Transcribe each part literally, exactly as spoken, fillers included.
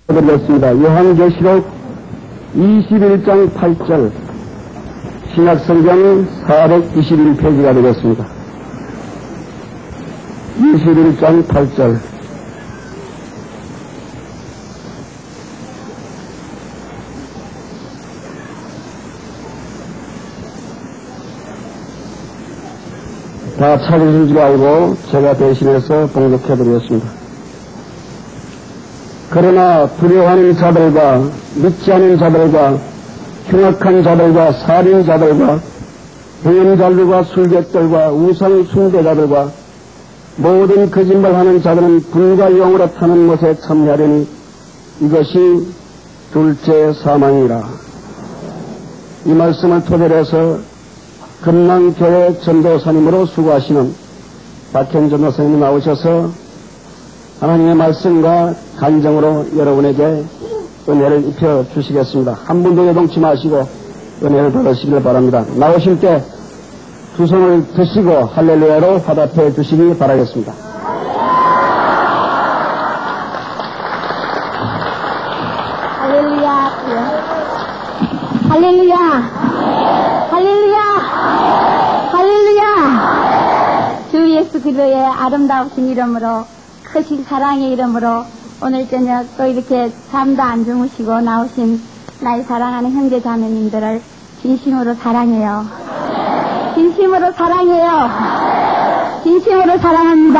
드리겠습니다. 요한계시록 이십일 장 팔 절, 신약성경 사백이십일 페이지가 되겠습니다. 이십일 장 팔 절. 다 찾으신 줄 알고 제가 대신해서 봉독해드리겠습니다. 그러나 두려워하는 자들과 믿지 않는 자들과 흉악한 자들과 살인자들과 행음자들과 술객들과 우상 숭배자들과 모든 거짓말하는 자들은 불과 영으로 타는 것에 참여하려니 이것이 둘째 사망이라. 이 말씀을 토대로 해서 금남교회 전도사님으로 수고하시는 박현 전도사님이 나오셔서 하나님의 말씀과 간정으로 여러분에게 은혜를 입혀 주시겠습니다. 한 분도 요동치 마시고 은혜를 받으시길 바랍니다. 나오실 때 두 손을 드시고 할렐루야로 화답해 주시기 바라겠습니다. 할렐루야, 할렐루야, 할렐루야, 할렐루야. 주 예수 그리스도의 아름다우신 이름으로, 크신 사랑의 이름으로 오늘 저녁 또 이렇게 잠도 안 주무시고 나오신 나의 사랑하는 형제 자매님들을 진심으로 사랑해요. 진심으로 사랑해요. 진심으로 사랑합니다.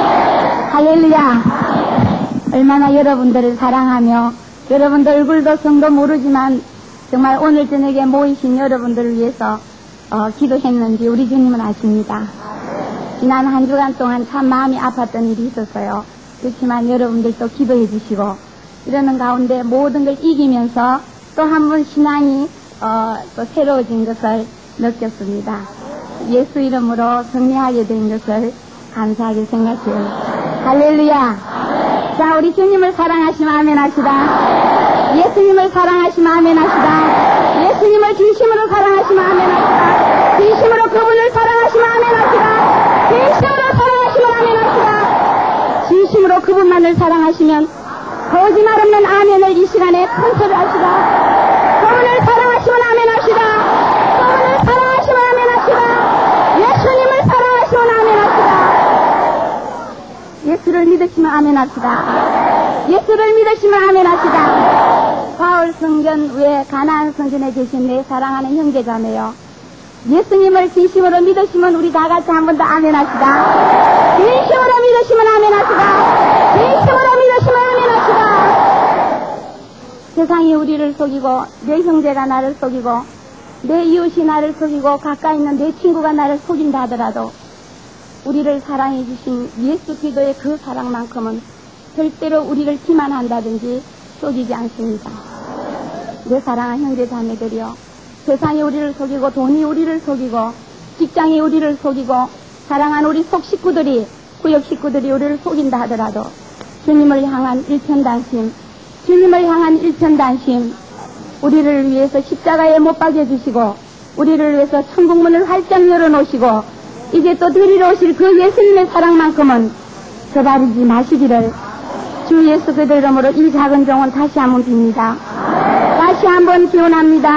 할렐루야. 얼마나 여러분들을 사랑하며 여러분들 얼굴도 성도 모르지만 정말 오늘 저녁에 모이신 여러분들을 위해서 어, 기도했는지 우리 주님은 아십니다. 지난 한 주간 동안 참 마음이 아팠던 일이 있었어요. 그렇지만 여러분들도 기도해 주시고 이러는 가운데 모든 걸 이기면서 또 한 번 신앙이 어, 또 새로워진 것을 느꼈습니다. 예수 이름으로 승리하게 된 것을 감사하게 생각해요. 할렐루야. 자, 우리 주님을 사랑하시면 아멘 합시다. 예수님을 사랑하시면 아멘 합시다. 예수님을 진심으로 사랑하시면 아멘 합시다. 진심으로 그분을 사랑하시면 아멘 합시다. 진심으로 사랑하시면 아멘 합시다. 진심으로 그분만을 사랑하시면 거짓말 없는 아멘을 이 시간에 큰 소리 합시다. 그분을 사랑하시면 아멘 합시다. 그분을 사랑하시면 아멘 합시다. 예수님을 사랑하시면 아멘 합시다. 예수를 믿으시면 아멘 합시다. 예수를 믿으시면 아멘 합시다. 바울 성전 외 가나안 성전에 계신 내 사랑하는 형제자매요, 예수님을 진심으로 믿으시면 우리 다 같이 한 번 더 아멘 합시다. 진심으로 믿으시면 아멘 합시다. 진심으로 믿으시면 아멘 합시다. 세상이 우리를 속이고 내 형제가 나를 속이고 내 이웃이 나를 속이고 가까이 있는 내 친구가 나를 속인다 하더라도 우리를 사랑해 주신 예수 그리스도의 그 사랑만큼은 절대로 우리를 기만한다든지 속이지 않습니다. 내 사랑하는 형제 자매들이여, 세상이 우리를 속이고 돈이 우리를 속이고 직장이 우리를 속이고 사랑하는 우리 속 식구들이, 구역 식구들이 우리를 속인다 하더라도 주님을 향한 일편단심, 주님을 향한 일편단심, 우리를 위해서 십자가에 못 박여 주시고 우리를 위해서 천국문을 활짝 열어놓으시고 이제 또 데리러 오실 그 예수님의 사랑만큼은 저버리지 마시기를 주 예수 그리스도 이름으로 이 작은 정원 다시 한번 빕니다. 다시 한번 기원합니다.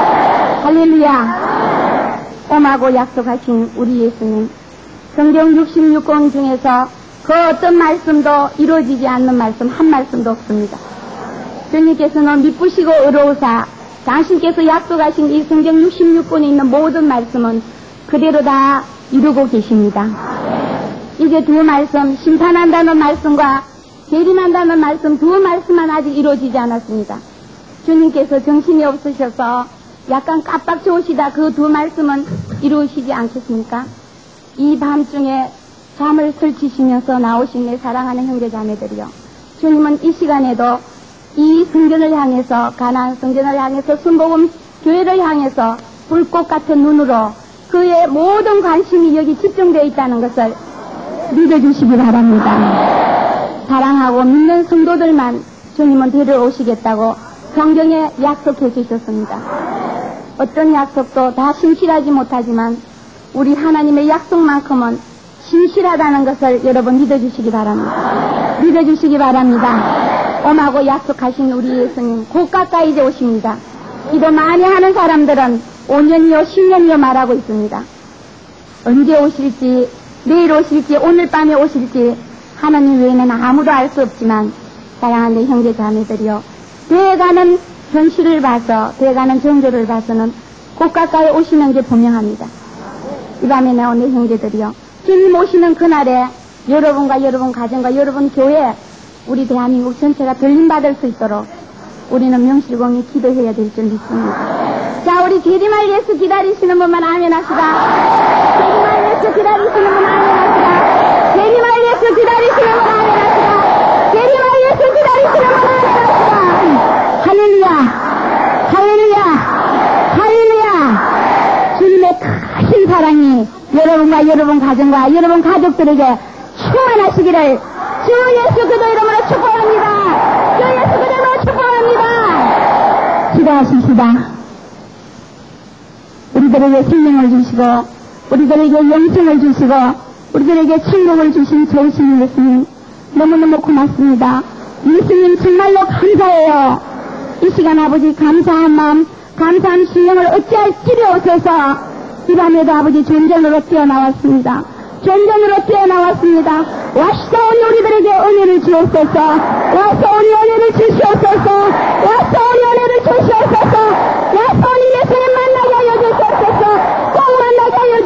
할렐루야. 엄하고 약속하신 우리 예수님, 성경 육십육 권 중에서 그 어떤 말씀도 이루어지지 않는 말씀 한 말씀도 없습니다. 주님께서는 미쁘시고 의로우사 당신께서 약속하신 이 성경 육십육 권에 있는 모든 말씀은 그대로 다 이루고 계십니다. 이제 두 말씀, 심판한다는 말씀과 재림한다는 말씀 두 말씀만 아직 이루어지지 않았습니다. 주님께서 정신이 없으셔서 약간 깜빡 좋으시다 그 두 말씀은 이루시지 않겠습니까? 이 밤중에 잠을 설치시면서 나오신 내 사랑하는 형제자매들이요, 주님은 이 시간에도 이 성전을 향해서, 가나안 성전을 향해서, 순복음 교회를 향해서 불꽃 같은 눈으로 그의 모든 관심이 여기 집중되어 있다는 것을 믿어주시기 바랍니다. 사랑하고 믿는 성도들만 주님은 데려오시겠다고 성경에 약속해 주셨습니다. 어떤 약속도 다 신실하지 못하지만 우리 하나님의 약속만큼은 신실하다는 것을 여러분 믿어주시기 바랍니다. 믿어주시기 바랍니다. 엄하고 약속하신 우리 예수님 곧 가까이 이제 오십니다. 기도 많이 하는 사람들은 오 년이요 십 년이요 말하고 있습니다. 언제 오실지, 내일 오실지, 오늘 밤에 오실지 하나님 외에는 아무도 알 수 없지만 사랑하는 형제 자매들이요, 돼가는 현실을 봐서, 돼가는 정조를 봐서는 곧 가까이 오시는 게 분명합니다. 이 밤에 나온 내 형제들이요, 주님 오시는 그날에 여러분과 여러분 가정과 여러분 교회, 우리 대한민국 전체가 들림받을 수 있도록 우리는 명실공히 기도해야 될 줄 믿습니다. 자, 우리 게리말 예수 기다리시는 분만 아멘 합시다. 게리말 예수 기다리시는 분 아멘 합시다. 게리말 예수 기다리시는 분 아멘 합시다. 게리말 예수 기다리시는 분 아멘 합시다. 할렐루야, 할렐루야, 할렐루야. 주님의 크신 사랑이 여러분과 여러분 가정과 여러분 가족들에게 충만하시기를 주 예수 그리스도 이름으로 축복합니다. 주 예수 그리스도 이름으로 축복합니다. 기도하십시다. 우리들에게 생명을 주시고 우리들에게 영생을 주시고 우리들에게 천국을 주신 좋으신 예수님 너무너무 고맙습니다. 예수님 정말로 감사해요. 이 시간 아버지 감사한 마음, 감사한 심령을 어찌할 길이 없어서 이 밤에도 아버지 전전으로 뛰어나왔습니다. 전전으로 뛰어나왔습니다. 와서오니 우리들에게 은혜를 주옵소서. 와서오니 은혜를 주시옵소서. 와서오니 은혜를 주시옵소서. 와서오니 예수님 만나게 하여 주시옵소서. 꼭 만나게 하여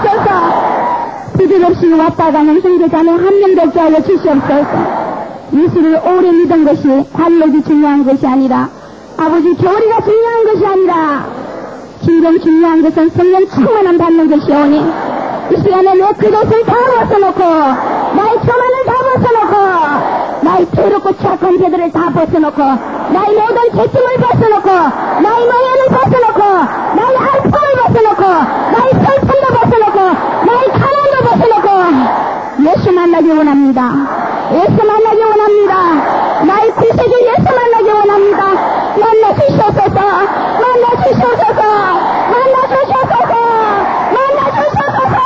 주시옵소서. 비질 없이 왔다 가는 형제자매 한 명 되게 하여 주시옵소서. 예수를 오래 믿은 것이 관록이 중요한 것이 아니라 아버지 교리가 중요한 것이 아니라 진정 중요한 것은 성령 충만함 받는 것이오니 이 시간에 내 그것을 다 벗어놓고 나의 교만을 다 벗어놓고 나의 더럽고 착한 죄들을 다 벗어놓고 나의 모든 죄짐을 벗어놓고 나의 노예를 벗어놓고 나의 아픔을 벗어놓고 나의 슬픔도 벗어놓고 나의 가난도 벗어놓고 예수 만나기 원합니다. 예수 만나기 원합니다. 나의 구세주 예수 만나기 원합니다. 만나 주시옵소서. 만나 주시옵소서. 만나 주시옵소서. 만나 주시옵소서.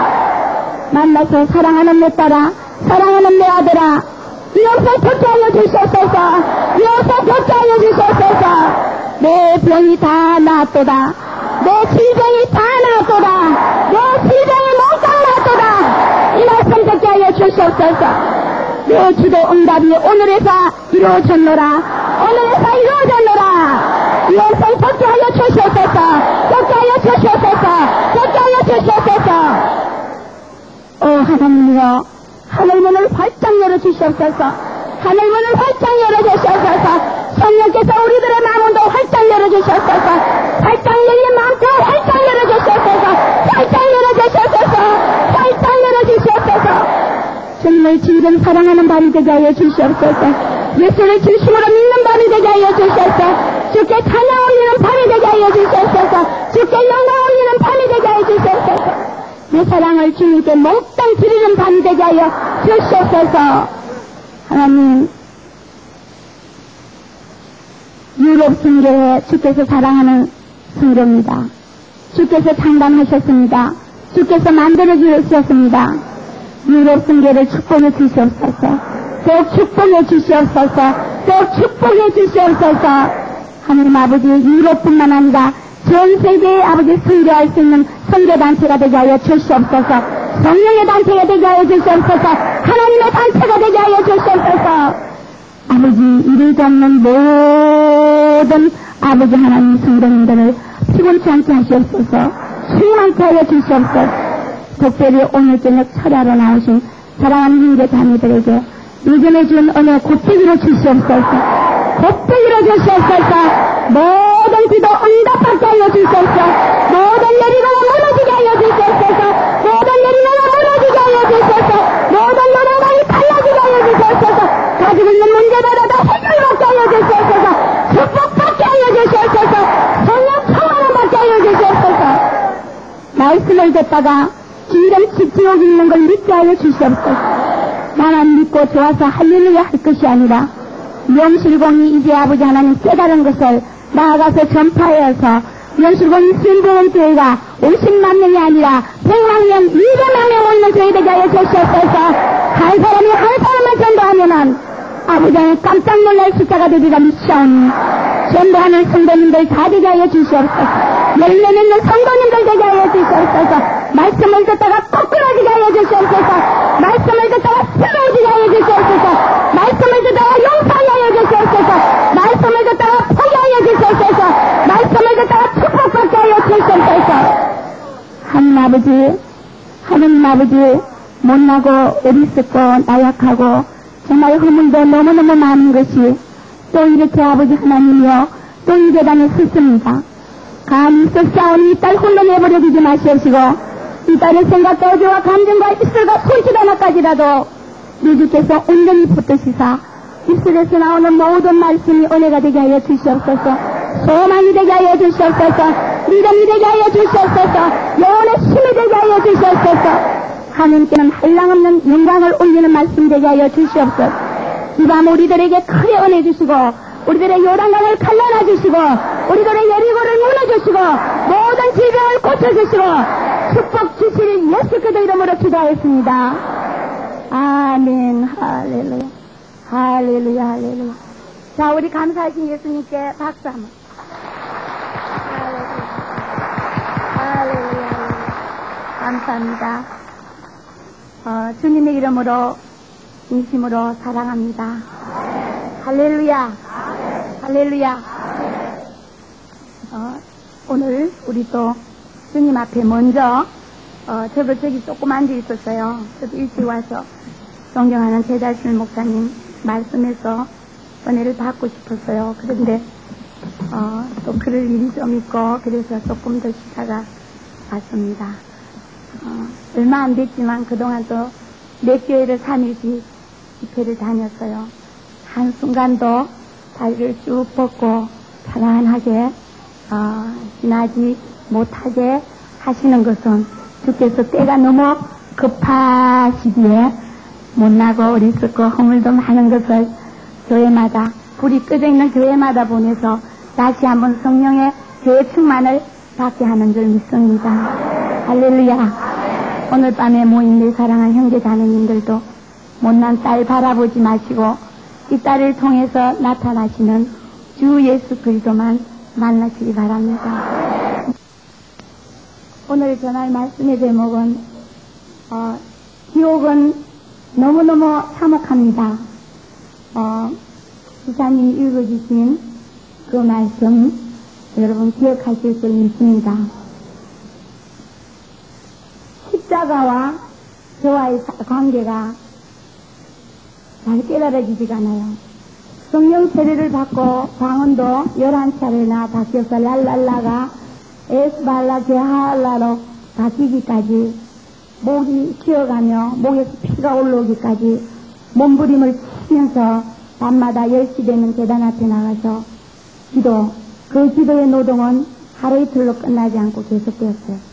만나서 사랑하는 내 딸아, 사랑하는 내 아들아, 여기서 걷게 하여 주시옵소서. 여기서 걷게 하여 주시옵소서. 내 병이 다 나았도다. 내 질병이 다 나았도다. 내 질병이 몽땅 나았도다. 이 말씀 듣게 하여 주시옵소서. 내 기도 응답이 오늘에서 이루어졌노라. 오늘에서 이루어졌노라. 여기서 걷게 하여 주시옵소서. 걷게 하여 주시옵소서. 걷게 하여 주시옵소서. 오 하나님이여, 하늘문을 활짝 열어주시옵소서. 하늘문을 활짝 열어주시옵소서. 성령께서 우리들의 마음도 활짝 열어주시옵소서. 활짝 열린 마음도 활짝 열어주시옵소서. 활짝 열어주시옵소서. 활짝 열어주시옵소서. 주님을 진정 사랑하는 밤이 되게 하여 주시옵소서. 예수를 진심으로 믿는 밤이 되게 하여 주시옵소서. 주께 찬양 올리는 밤이 되게 하여 주시옵소서. 주께 영광 올리는 밤이 되게 하여 주시옵소서. 내 사랑을 주님께 몽땅 드리는 밤이 되게 하여 주시옵소서. 하나님, 유럽 성교회 주께서 사랑하는 성교입니다. 주께서 창단하셨습니다. 주께서 만들어 주셨습니다. 유럽 성교를 축복해 주시옵소서. 더욱 축복해 주시옵소서. 더욱 축복해 주시옵소서. 하나님 아버지, 유럽뿐만 아니라 전 세계에 아버지 선교할 수 있는 선교단체가 되게 하여 주시옵소서. 성령의 단체가 되게 하여 주시옵소서. 하나님의 단체가 되게 하여 주시옵소서. 아버지, 이르지 않는 모든 아버지 하나님 성도님들을 피곤치 않게 하시옵소서. 수임하게 하여 주시옵소서. 특별히 오늘 저녁 철야로 나오신 사랑하는 형제 자매들에게 요즘에 준 은혜 곱되기로 주시옵소서. 곱되기로 주시옵소서. 모든 기도 응답받게 하여 주시옵소서. 모든 내리가가 무너지게 하여 주시옵소서. 모든 내리가가 무너지게 하여 주시옵소서. 모든 노래방이 달라지게 하여 주시옵소서. 가지고 있는 문제들을 다 해결받게 하여 주시옵소서. 축복받게 하여 주시옵소서. 성령 평안을 받게 하여 주시옵소서. 말씀을 듣다가 진정 지옥이 있는 걸 믿게 하여 주시옵소서. 나만 믿고 좋아서 할렐루야 할 것이 아니라 명실공히 이제 아버지 하나님 깨달은 것을 나아가서 전파해서 명실공히 신부원 교회가 오십만 명이 아니라 백만 명, 이백만 명 오는 교회 되게 하여 주시옵소서. 한 사람이 한 사람을 전도하면은 아버지 깜짝 놀랄 숫자가 되리라 믿사오니 전도하는 성도님들 다 되게 하여 주시옵소서. 열매 맺는 성도님들 되게 하여 주시옵소서. 말씀을 듣다가 거꾸러지게 하여 주시옵소서. 말씀을 듣다가 쓰러지게 하여 주시옵소서. 말씀을 듣다가 용서하게 하여 주시옵소서. 말씀을 듣다가 포기하여 주시옵소서. 말씀을 듣다가 축복받게 하여 주시옵소서. 하나님 아버지, 하나님 아버지, 못나고 어리석고 나약하고 정말 허물도 너무너무 많은 것이 또 이렇게 아버지 하나님이여 또 이 재단에 섰습니다. 감히 썩사오니 이 딸 홀로 내버려 두지 마시옵시고 이 딸의 생각과 어조와 감정과 입술과 손짓 하나까지라도 누주께서 온전히 붙드시사 입술에서 나오는 모든 말씀이 은혜가 되게 하여 주시옵소서. 소망이 되게 하여 주시옵소서. 믿음이 되게 하여 주시옵소서. 영혼의 힘이 되게 하여 주시옵소서. 하나님께는 한량없는 영광을 올리는 말씀 되게 하여 주시옵소서. 이 밤 우리들에게 크게 은혜 주시고 우리들의 요단강을 갈라놔 주시고 우리들의 여리고를 무너주시고 모든 질병을 고쳐주시고 축복 주실 예수 그리스도 이름으로 기도하였습니다. 아멘. 할렐루야. 할렐루야. 할렐루야. 자, 우리 감사하신 예수님께 박수 한번. 할렐루야. 할렐루야. 감사합니다. 어, 주님의 이름으로 진심으로 사랑합니다. 할렐루야. 할렐루야. 어, 오늘 우리 또 주님 앞에 먼저 어, 저도 저기 조금 앉아 있었어요. 저도 일찍 와서 존경하는 제달실 목사님 말씀에서 은혜를 받고 싶었어요. 그런데 어, 또 그럴 일이 좀 있고 그래서 조금 더 쉬다가 왔습니다. 어, 얼마 안 됐지만 그동안 또 몇 교회를 삼 일씩 집회를 다녔어요. 한순간도 다리를 쭉 뻗고 편안하게 어, 지나지 못하게 하시는 것은 주께서 때가 너무 급하시기에 못나고 어리석고 허물도 많은 것을 교회마다 불이 꺼져 있는 교회마다 보내서 다시 한번 성령의 교회 충만을 받게 하는 줄 믿습니다. 할렐루야. 오늘 밤에 모인 내 사랑하는 형제 자매님들도 못난 딸 바라보지 마시고 이 딸을 통해서 나타나시는 주 예수 그리스도만 만나시기 바랍니다. 오늘 전할 말씀의 제목은 어, 지옥은 너무너무 참혹합니다. 어, 기사님이 읽어주신 그 말씀 여러분 기억하실 줄 믿습니다. 십자가와 저와의 관계가 잘 깨달아지지가 않아요. 성령 세례를 받고 방언도 열한 차례나 바뀌어서 랄랄라가 에스발라 제하알라로 바뀌기까지 목이 쉬어가며 목에서 피가 올라오기까지 몸부림을 치면서 밤마다 열 시 되면 계단 앞에 나가서 기도, 그 기도의 노동은 하루 이틀로 끝나지 않고 계속되었어요.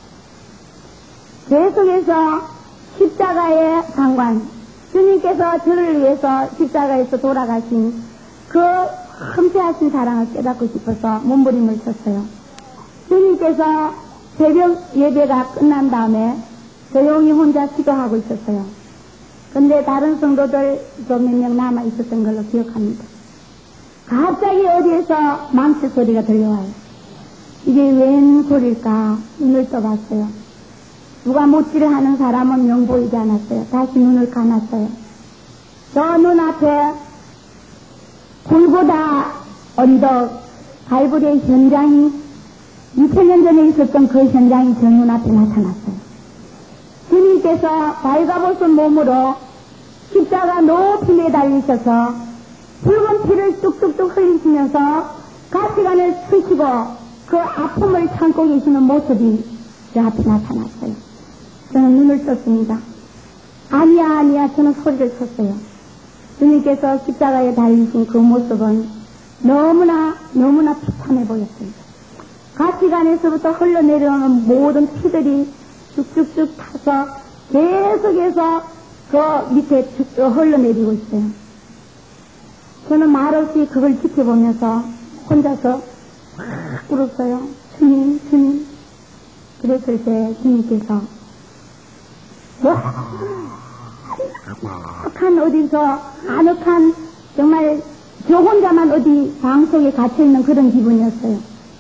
계속해서 십자가의 상관, 주님께서 저를 위해서 십자가에서 돌아가신 그 흠태하신 사랑을 깨닫고 싶어서 몸부림을 쳤어요. 주님께서 새벽 예배가 끝난 다음에 조용히 혼자 기도하고 있었어요. 근데 다른 성도들 몇 명 남아 있었던 걸로 기억합니다. 갑자기 어디에서 망치 소리가 들려와요. 이게 웬 소리일까 눈을 떠봤어요. 누가 못질을 하는 사람은 명 보이지 않았어요. 다시 눈을 감았어요. 저 눈앞에 불보다 언덕 갈불의 현장이 이천 년 전에 있었던 그 현장이 저 눈앞에 나타났어요. 주님께서 발가벗은 몸으로 십자가 높이 매달리셔서 붉은 피를 뚝뚝뚝 흘리시면서 가시관을 쓰시고 그 아픔을 참고 계시는 모습이 저 앞에 나타났어요. 저는 눈을 떴습니다. 아니야 아니야 저는 소리를 쳤어요. 주님께서 십자가에 달리신 그 모습은 너무나 너무나 비참해 보였습니다. 가시관에서부터 흘러내려오는 모든 피들이 쭉쭉쭉 타서 계속해서 그 밑에 쭉 흘러내리고 있어요. 저는 말없이 그걸 지켜보면서 혼자서 확 울었어요. 주님 주님. 그랬을 때 주님께서 아늑한 어디서 아늑한 정말 저 혼자만 어디 방 속에 갇혀있는 그런 기분이었어요.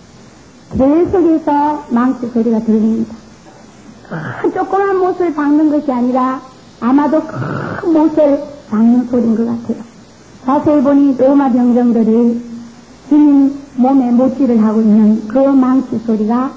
계속해서 망치 소리가 들립니다. 큰 조그만 못을 박는 것이 아니라 아마도 큰 못을 박는 소리인 것 같아요. 자세히 보니 로마 병정들이 주님 몸에 못질을 하고 있는 그 망치 소리가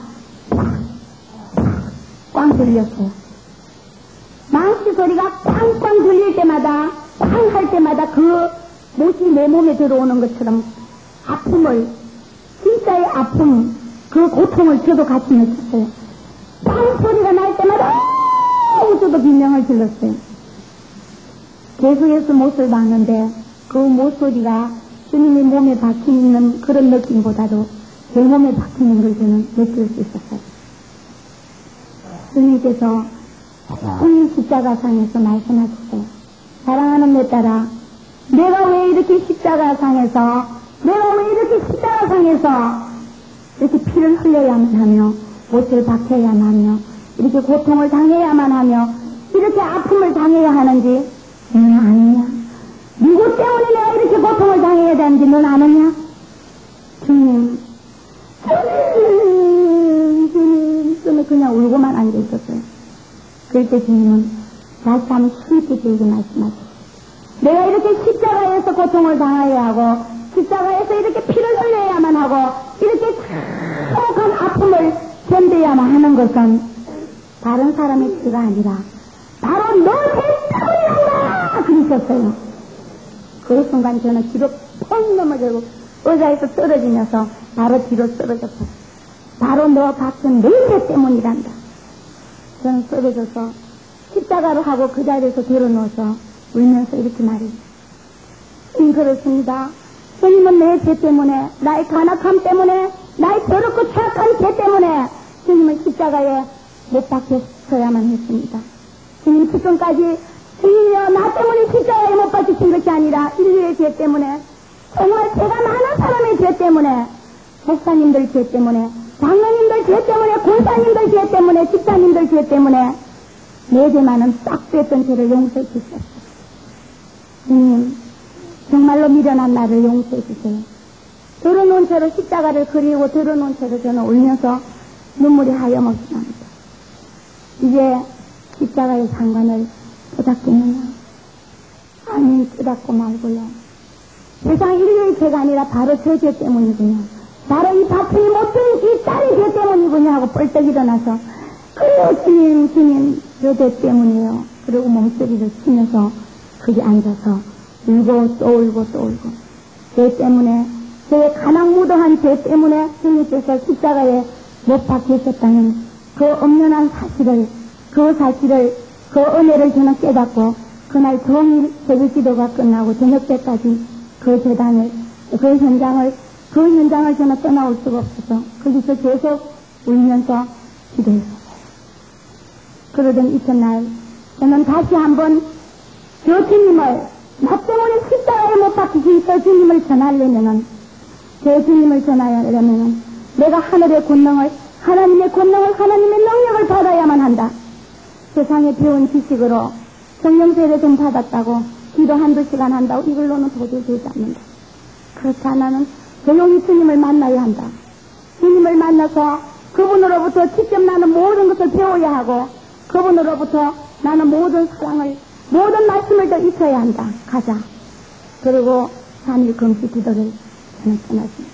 꽝 들렸어요. 망치 소리가 꽝꽝 들릴 때마다 꽝 할 때마다 그 못이 내 몸에 들어오는 것처럼 아픔을, 진짜의 아픔, 그 고통을 저도 같이 느꼈어요. 빵 소리가 날 때마다 저도 비명을 질렀어요. 계속해서 못을 박는데 그 못 소리가 주님의 몸에 박히는 그런 느낌보다도 제 몸에 박히는 걸 저는 느낄 수 있었어요. 주님께서 큰 십자가상에서 말씀하셨어요. 사랑하는 내 딸아, 내가 왜 이렇게 십자가상에서, 내가 왜 이렇게 십자가상에서 이렇게 피를 흘려야만 하며, 못을 박혀야만 하며, 이렇게 고통을 당해야만 하며, 이렇게 아픔을 당해야 하는지, 응, 아니냐? 누구 때문에 내가 이렇게 고통을 당해야 되는지 넌 아느냐? 주님, 주님, 주님, 주님, 그냥 울고만 앉아있었어요. 그럴 때 주님은 다시 한번 힘있게 들게 말씀하셨어요. 내가 이렇게 십자가에서 고통을 당해야 하고, 십자가에서 이렇게 피를 흘려야만 하고, 이렇게 참혹한 아픔을 견뎌야만 하는 것은 다른 사람의 피가 아니라 바로 너 제 때문이란다! 그러셨어요. 그 순간 저는 뒤로 펑 넘어지고 의자에서 쓰러지면서 바로 뒤로 쓰러졌어요. 바로 너 박은 너희 때문이란다. 저는 쓰러져서 십자가로 하고 그 자리에서 들어놓아서 울면서 이렇게 말해요. 음, 그렇습니다. 주님은 내 죄 때문에, 나의 간악함 때문에, 나의 더럽고 착한 죄 때문에 주님은 십자가에 못 박혔어야만 했습니다. 주님 지금까지 주님이여 나 때문에 십자가에 못 박히신 것이 아니라 인류의 죄 때문에, 정말 제가 많은 사람의 죄 때문에, 목사님들 죄 때문에, 장로님들 죄 때문에, 권사님들 죄 때문에, 집사님들 죄 때문에 내 죄만은 싹 뺐던 죄를 용서해 주셨어요. 주님, 정말로 미련한 나를 용서해 주세요. 들어놓은 채로 십자가를 그리고 들어놓은 채로 저는 울면서 눈물이 하염없이 납니다. 이제 십자가의 상관을 깨닫겠느냐? 아니, 깨닫고 말고요. 세상 인류의 죄가 아니라 바로 저 죄 때문이군요. 바로 이 박히지 못한 이 딸의 죄 때문이군요 하고 뻘떡 일어나서, 그래요 주님, 주님, 저 죄 때문이에요. 그리고 몸소리를 치면서 거기 앉아서 울고 또 울고 또 울고, 죄 때문에, 제 가난무도한 죄 때문에 주님께서 십자가에 못 박히셨다는 그 엄연한 사실을, 그 사실을, 그 은혜를 저는 깨닫고 그날 종일 새벽 기도가 끝나고 저녁 때까지 그 재단을, 그 현장을, 그 현장을 저는 떠나올 수가 없어서 거기서 계속 울면서 기도했어요. 그러던 이튿날 저는 다시 한번 저 주님을, 나 때문에 십자가에 못 박히신 저 주님을 전하려면은, 저 주님을 전하려면은 내가 하늘의 권능을, 하나님의 권능을, 하나님의 능력을 받아야만 한다. 세상에 배운 지식으로 성령 세례 좀 받았다고 기도 한두 시간 한다고 이걸로는 도저히 되지 않는다. 그렇지 않아는 조용히 주님을 만나야 한다. 주님을 만나서 그분으로부터 직접 나는 모든 것을 배워야 하고, 그분으로부터 나는 모든 사랑을, 모든 말씀을 더 익혀야 한다. 가자. 그리고 삼 일 금식 기도를 저는 떠났습니다.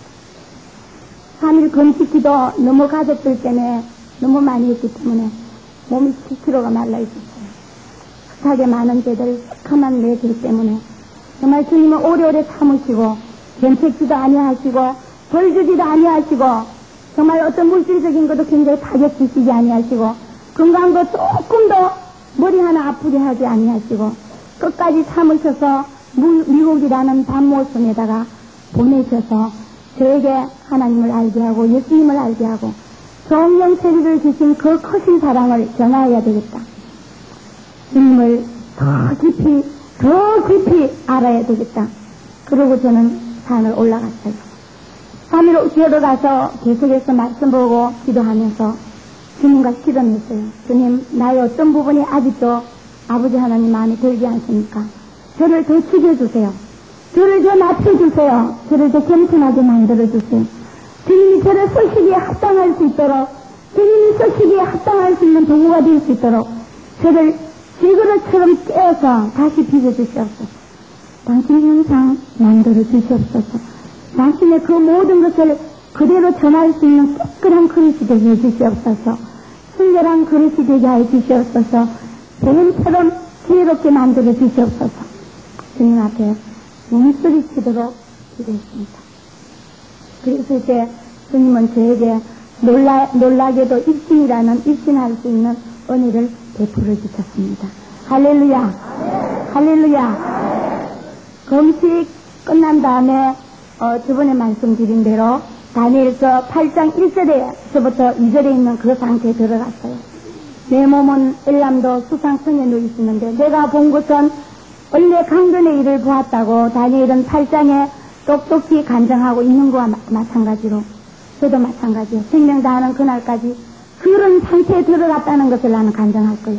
삼 일 금식 기도 너무 가족들 때문에 너무 많이 했기 때문에 몸이 칠 킬로그램가 말라 있었어요. 숱하게 많은 죄들, 흑함한 내 죄 때문에 정말 주님은 오래오래 참으시고 견책지도 아니하시고 벌주지도 아니하시고 정말 어떤 물질적인 것도 굉장히 타격 주시지 아니하시고 건강도 조금 더 머리 하나 아프게 하지 아니하시고 끝까지 참으셔서 미국이라는 밤모섬에다가 보내셔서 저에게 하나님을 알게 하고 예수님을 알게 하고 성령 세례를 주신 그 크신 사랑을 전하여야 되겠다. 주님을 더 깊이 더 깊이 알아야 되겠다. 그러고 저는 산을 올라갔어요. 삼 일 기도로 가서 계속해서 말씀 보고 기도하면서 주님과 실험했어요. 주님, 나의 어떤 부분이 아직도 아버지 하나님 마음에 들지 않습니까? 저를 더 죽여주세요. 저를 더 낮춰주세요. 저를 더 겸손하게 만들어주세요. 주님이 저를 서시기에 합당할 수 있도록, 주님이 서시기에 합당할 수 있는 도구가 될 수 있도록 저를 지그릇처럼 깨어서 다시 빚어주시옵소서. 당신 형상 만들어주시옵소서. 당신의 그 모든 것을 그대로 전할 수 있는 깨끗한 그릇이 되게 해주시옵소서. 순결한 그릇이 되게 해주시옵소서. 뱀처럼 지혜롭게 만들어주시옵소서. 주님 앞에 몸소리치도록 기도했습니다. 그래서 이제 주님은 저에게 놀라, 놀라게도 입신이라는 입신할 수 있는 은혜를 베풀어 주셨습니다. 할렐루야! 할렐루야! 금식 끝난 다음에 어, 저번에 말씀드린 대로 다니엘서 팔 장 일 절에서부터 이 절에 있는 그 상태에 들어갔어요. 내 몸은 엘람도 수상성에 누워 있었는데 내가 본 것은 원래 강변의 일을 보았다고 다니엘은 팔 장에 똑똑히 간증하고 있는 것과 마, 마찬가지로 저도 마찬가지요. 생명 다하는 그날까지 그런 상태에 들어갔다는 것을 나는 간증할 거예요.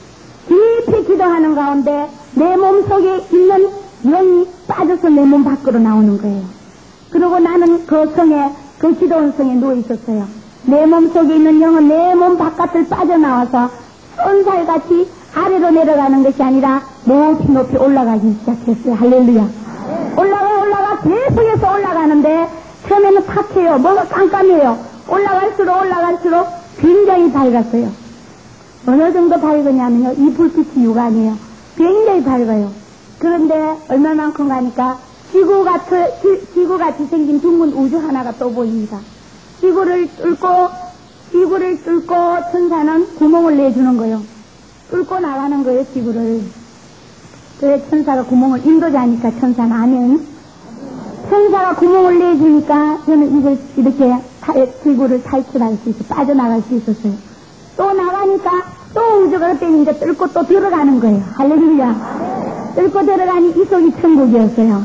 깊이 기도하는 가운데 내 몸속에 있는 영이 빠져서 내 몸 밖으로 나오는 거예요. 그리고 나는 그 성에, 그 기도원 성에 누워 있었어요. 내 몸속에 있는 영은 내 몸 바깥을 빠져나와서 쏜살같이 아래로 내려가는 것이 아니라 높이 높이 올라가기 시작했어요. 할렐루야. 올라가 올라가 계속해서 올라가는데 처음에는 탁해요. 뭐가 깜깜해요. 올라갈수록 올라갈수록 굉장히 밝았어요. 어느 정도 밝으냐면요, 이 불빛이 육안이에요. 굉장히 밝아요. 그런데 얼마만큼 가니까 지구같이, 지구같이 생긴 둥근 우주 하나가 또 보입니다. 지구를 뚫고 지구를 뚫고 천사는 구멍을 내주는 거예요. 뚫고 나가는 거예요, 지구를. 그래 천사가 구멍을, 인도자니까 천사는 아멘. 천사가 구멍을 내주니까 저는 이걸 이렇게 타, 지구를 탈출할 수 있어, 빠져나갈 수 있었어요. 또 나가니까 또 우주가 그때는 이제 뚫고 또 들어가는 거예요. 할렐루야. 뚫고 들어가니 이 속이 천국이었어요.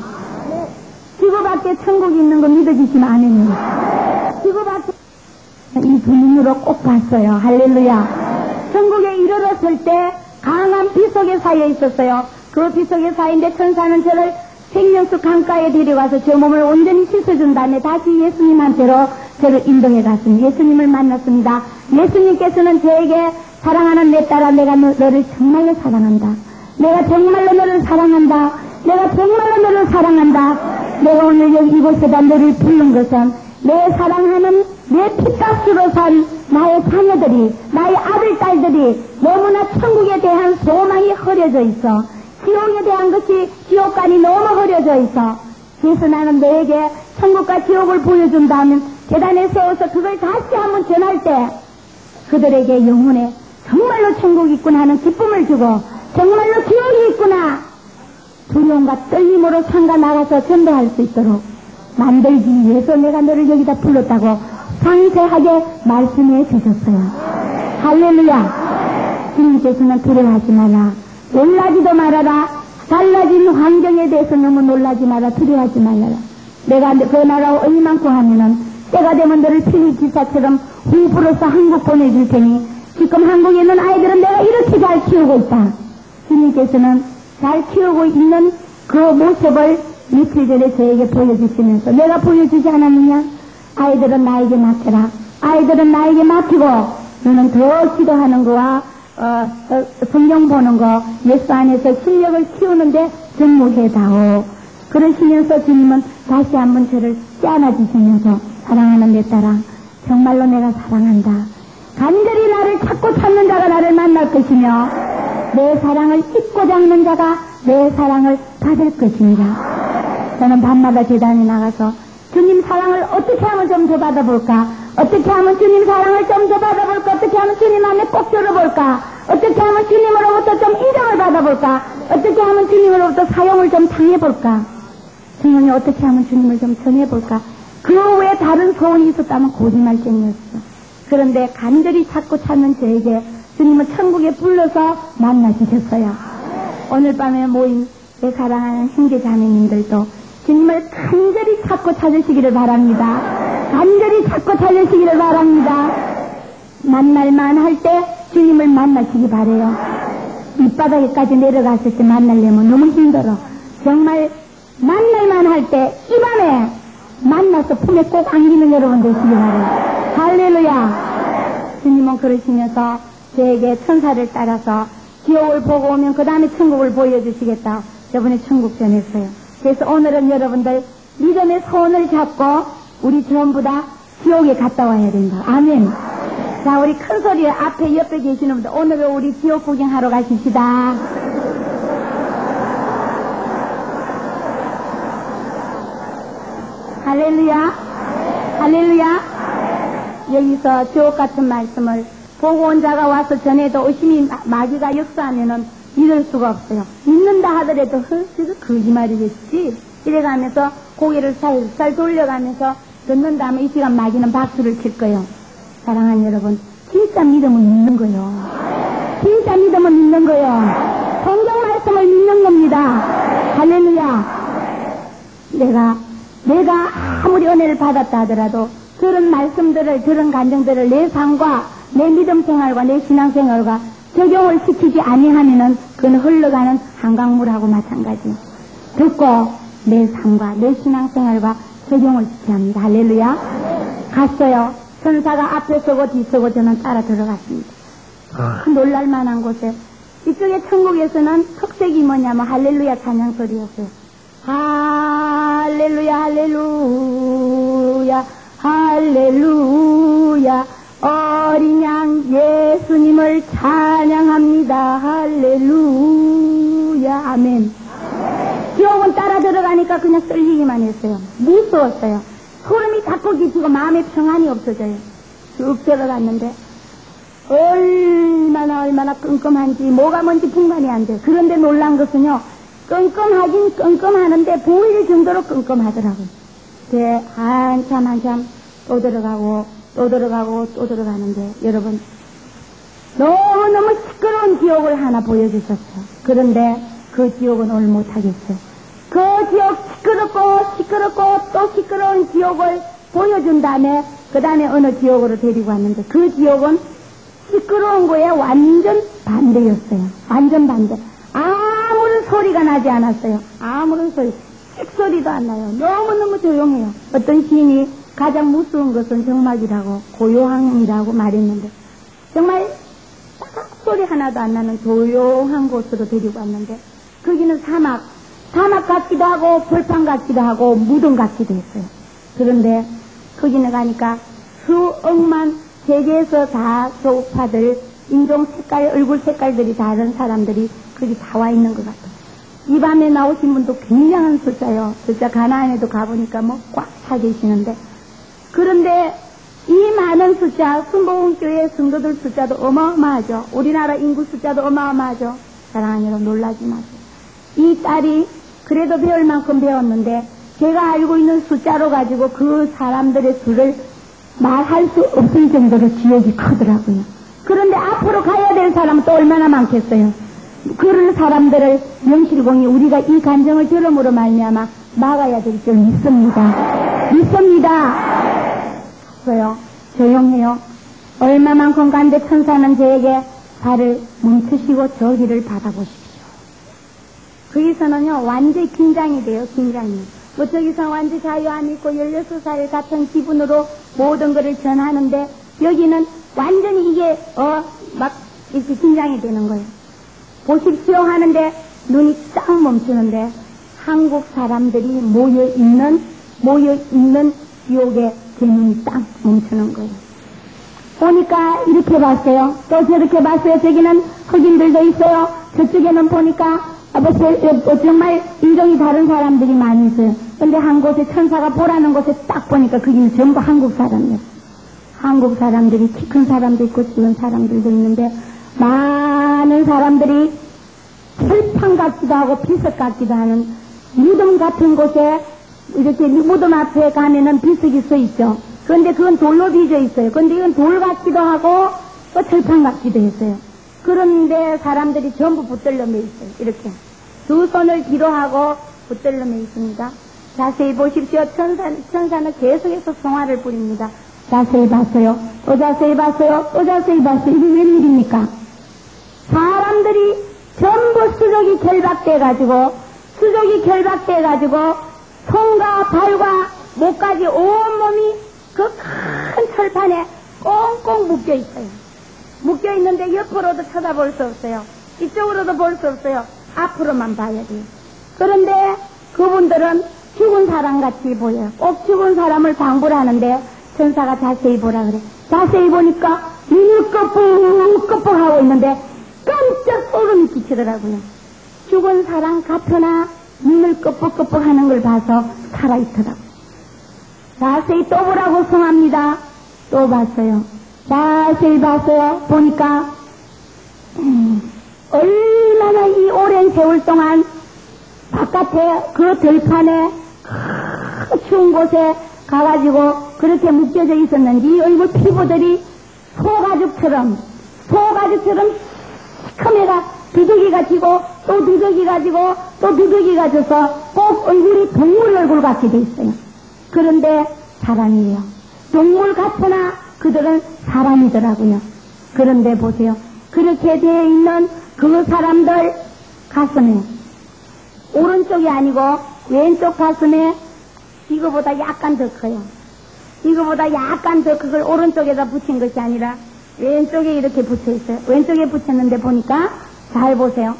지구 밖에 천국이 있는 거 믿어지시면 아멘입니다. 지구 밖에 이 두 눈으로 꼭 봤어요. 할렐루야. 천국에 이르렀을 때 강한 비 속에 쌓여 있었어요. 그 비 속에 쌓인데 천사는 저를 생명수 강가에 데려가서 저 몸을 온전히 씻어준 다음에 다시 예수님한테로 저를 인도해 갔습니다. 예수님을 만났습니다. 예수님께서는 저에게 사랑하는 내 딸아, 내가 너, 너를 정말로 사랑한다. 내가 정말로 너를 사랑한다. 내가 정말로 너를 사랑한다. 내가 오늘 여기 이곳에다 너를 부른 것은 내 사랑하는 내 피값으로 산 나의 자녀들이, 나의 아들, 딸들이 너무나 천국에 대한 소망이 흐려져 있어. 지옥에 대한 것이, 지옥관이 너무 흐려져 있어. 그래서 나는 너에게 천국과 지옥을 보여준다면 계단에 세워서 그걸 다시 한번 전할 때 그들에게 영혼에 정말로 천국이 있구나 하는 기쁨을 주고 정말로 지옥이 있구나 두려움과 떨림으로 상가 나가서 전도할 수 있도록 만들기 위해서 내가 너를 여기다 불렀다고 상세하게 말씀해 주셨어요. 할렐루야. 주님께서는 두려워하지 마라. 놀라지도 말아라. 달라진 환경에 대해서 너무 놀라지 마라. 두려워하지 말라라. 내가 그 나라 얼마만큼 하면은 때가 되면 너를 필립 기사처럼 후불어서 한국 보내줄 테니 지금 한국에 있는 아이들은 내가 이렇게 잘 키우고 있다. 주님께서는 잘 키우고 있는 그 모습을 며칠 전에 저에게 보여주시면서 내가 보여주지 않았느냐? 아이들은 나에게 맡겨라. 아이들은 나에게 맡기고 너는 더 기도하는 거와 어, 어, 성경 보는 거 예수 안에서 실력을 키우는데 전무해다오. 그러시면서 주님은 다시 한번 저를 안아주시면서 사랑하는 내 딸아, 정말로 내가 사랑한다. 간절히 나를 찾고 찾는 자가 나를 만날 것이며 내 사랑을 잊고 잡는 자가 내 사랑을 받을 것입니다. 저는 밤마다 제단에 나가서 주님 사랑을 어떻게 하면 좀 더 받아볼까? 어떻게 하면 주님 사랑을 좀 더 받아볼까? 어떻게 하면 주님 안에 꼭 들어볼까? 어떻게 하면 주님으로부터 좀 인정을 받아볼까? 어떻게 하면 주님으로부터 사용을 좀 당해볼까? 주님이 어떻게 하면 주님을 좀 전해볼까? 그 외에 다른 소원이 있었다면 거짓말쟁이였어. 그런데 간절히 찾고 찾는 저에게 주님은 천국에 불러서 만나주셨어요. 오늘 밤에 모인 내 사랑하는 형제 자매님들도 주님을 간절히 찾고 찾으시기를 바랍니다. 간절히 찾고 찾으시기를 바랍니다. 만날만 할 때 주님을 만나시기 바래요. 밑바닥에까지 내려갔을 때 만나려면 너무 힘들어. 정말 만날만 할 때 이 밤에 만나서 품에 꼭 안기는 여러분 되시기 바랍니다. 할렐루야. 주님은 그러시면서 저에게 천사를 따라서 지옥을 보고 오면 그 다음에 천국을 보여주시겠다. 저번에 천국 전했어요. 그래서 오늘은 여러분들 믿음의 손을 잡고 우리 전부 다 지옥에 갔다 와야 된다. 아멘. 자, 우리 큰 소리에 앞에 옆에 계시는 분들 오늘은 우리 지옥 구경하러 가십시다. 할렐루야. 할렐루야. 여기서 지옥 같은 말씀을 보고 온 자가 와서 전해도 의심이 마귀가 역사하면은 믿을 수가 없어요. 믿는다 하더라도 헐, 거짓말이겠지. 이래가면서 고개를 살살 돌려가면서 듣는다 하면 이 시간 마귀는 박수를 칠 거예요. 사랑하는 여러분, 진짜 믿음은 믿는 거예요. 진짜 믿음은 믿는 거예요. 성경 말씀을 믿는 겁니다. 할렐루야. 내가 내가 아무리 은혜를 받았다 하더라도 그런 말씀들을, 그런 간증들을 내 삶과 내 믿음 생활과 내 신앙 생활과 적용을 시키지 아니하면은 그건 흘러가는 한강물하고 마찬가지. 듣고 내 삶과 내 신앙 생활과 적용을 시켜야 합니다. 할렐루야. 갔어요. 천사가 앞에 서고 뒤 서고 저는 따라 들어갔습니다. 아. 놀랄만한 곳에 이쪽에 천국에서는 특색이 뭐냐면 할렐루야 찬양 소리였어요. 할렐루야 할렐루야 할렐루야 어린 양 예수님을 찬양합니다. 할렐루야. 아멘. 지옥은 따라 들어가니까 그냥 떨리기만 했어요. 무서웠어요. 소름이 자꾸 끼치고 마음에 평안이 없어져요. 쭉 들어갔는데 얼마나 얼마나 끔끔한지 뭐가 뭔지 분간이 안 돼요. 그런데 놀란 것은요, 끔끔하긴 끔끔하는데 보일 정도로 끔끔하더라고요. 네, 한참 한참 또 들어가고 또 들어가고 또 들어가는데 여러분 너무너무 시끄러운 지옥을 하나 보여주셨어요. 그런데 그 지옥은 오늘 못하겠어요. 그 지옥 시끄럽고 시끄럽고 또 시끄러운 지옥을 보여준 다음에 그 다음에 어느 지옥으로 데리고 왔는데 그 지옥은 시끄러운 거에 완전 반대였어요. 완전 반대. 아무런 소리가 나지 않았어요. 아무런 소리, 씩소리도 안 나요. 너무너무 조용해요. 어떤 시인이 가장 무서운 것은 정막이라고 고요함이라고 말했는데 정말 딱 소리 하나도 안 나는 조용한 곳으로 데리고 왔는데 거기는 사막, 사막 같기도 하고 벌판 같기도 하고 무덤 같기도 했어요. 그런데 거기는 가니까 수억만 세계에서 다 조파들 인종 색깔, 얼굴 색깔들이 다른 사람들이 거기 다 와 있는 것 같아요. 이 밤에 나오신 분도 굉장한 숫자요. 숫자 가나안에도 가보니까 뭐 꽉 차 계시는데 그런데 이 많은 숫자, 순복음교회 성도들 숫자도 어마어마하죠. 우리나라 인구 숫자도 어마어마하죠. 사랑하는 여러분 놀라지 마세요. 이 딸이 그래도 배울 만큼 배웠는데 제가 알고 있는 숫자로 가지고 그 사람들의 수를 말할 수 없을 정도로 지옥이 크더라고요. 그런데 앞으로 가야 될 사람은 또 얼마나 많겠어요. 그런 사람들을 영실공이 우리가 이 간정을 들음으로 말미암아 막아야 될 줄 믿습니다. 믿습니다. 그래요. 조용해요. 얼마만큼 간데 천사는 저에게 발을 멈추시고 저 길을 받아보십시오. 거기서는요 완전히 긴장이 돼요. 긴장이. 뭐 저기서 완전 자유 안 있고 열여섯 살 같은 기분으로 모든 것을 전하는데 여기는 완전히 이게 어 막 이렇게 긴장이 되는 거예요. 보십시오 하는데 눈이 딱 멈추는데 한국 사람들이 모여 있는 모여 있는 지옥에 제 눈이 딱 멈추는 거예요. 보니까 이렇게 봤어요. 또 저렇게 봤어요. 저기는 흑인들도 있어요. 저쪽에는 보니까 아, 뭐, 정말 인종이 다른 사람들이 많이 있어요. 근데 한 곳에 천사가 보라는 곳에 딱 보니까 거기는 전부 한국 사람이에요. 한국 사람들이 키 큰 사람도 있고 작은 사람들도 있는데 많은 사람들이 철판 같기도 하고 비석 같기도 하는 무덤 같은 곳에 이렇게 무덤 앞에 가면은 비석이 서 있죠. 그런데 그건 돌로 빚어 있어요. 그런데 이건 돌 같기도 하고 또 철판 같기도 했어요. 그런데 사람들이 전부 붙들려 매 있어요. 이렇게 두 손을 뒤로 하고 붙들려 매 있습니다. 자세히 보십시오. 천사, 천사는 계속해서 성화를 부립니다. 자세히 봤어요. 또 자세히 봤어요. 또 자세히 봤어요. 이게 웬일입니까? 사람들이 전부 수족이 결박돼가지고 수족이 결박돼가지고 손과 발과 목까지 온몸이 그 큰 철판에 꽁꽁 묶여있어요. 묶여있는데 옆으로도 쳐다볼 수 없어요. 이쪽으로도 볼 수 없어요. 앞으로만 봐야 돼요. 그런데 그분들은 죽은 사람같이 보여요. 꼭 죽은 사람을 방불 하는데 천사가 자세히 보라 그래. 자세히 보니까 눈을 끄뻑끄뻑 하고 있는데 깜짝 소름이 끼치더라고요. 죽은 사람 같으나 눈을 끄뻑끄뻑 하는 걸 봐서 살아있더라고요. 자세히 또 보라고 성합니다. 또 봤어요. 자세히 봤어요. 보니까 음, 얼마나 이 오랜 세월 동안 바깥에 그 들판에 그 추운 곳에 가가지고 그렇게 묶여져 있었는지 얼굴 피부들이 소가죽처럼 소가죽처럼 시커매가 두둑이가 지고 또 두둑이가 지고 또 두둑이가 져서 꼭 얼굴이 동물 얼굴 같게 돼 있어요. 그런데 사람이에요. 동물 같으나 그들은 사람이더라고요. 그런데 보세요. 그렇게 되어 있는 그 사람들 가슴에 오른쪽이 아니고 왼쪽 가슴에 이거보다 약간 더 커요. 이거보다 약간 더 그걸 오른쪽에다 붙인 것이 아니라 왼쪽에 이렇게 붙여 있어요. 왼쪽에 붙였는데 보니까 잘 보세요.